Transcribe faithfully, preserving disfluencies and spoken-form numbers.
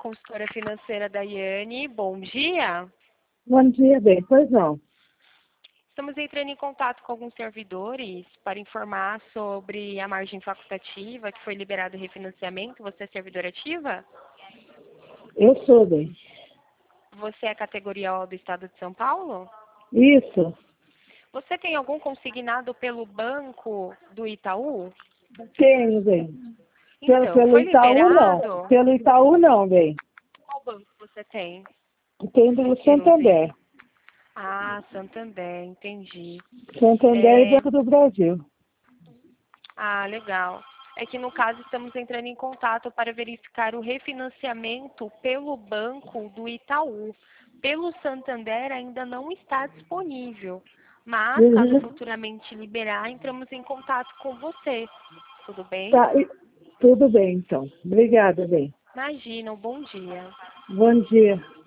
consultora financeira Daiane. Bom dia. Bom dia, bem. Pois não. Estamos entrando em contato com alguns servidores para informar sobre a margem facultativa que foi liberado o refinanciamento. Você é servidora ativa? Eu sou, bem. Você é categoria O do Estado de São Paulo? Isso. Você tem algum consignado pelo banco do Itaú? Tenho, bem. Pelo, Então, pelo foi Itaú, liberado? não. Pelo Itaú, não, bem. Qual banco você tem? Tem pelo Que não tem. Santander. Ah, Santander, entendi. Santander e É... Banco do Brasil. Ah, legal. É que no caso estamos entrando em contato para verificar o refinanciamento pelo banco do Itaú. Pelo Santander ainda não está disponível, mas caso Uhum. futuramente liberar, entramos em contato com você. Tudo bem? Tá, e- tudo bem, então. Obrigada, bem. Imagina, um bom dia. Bom dia.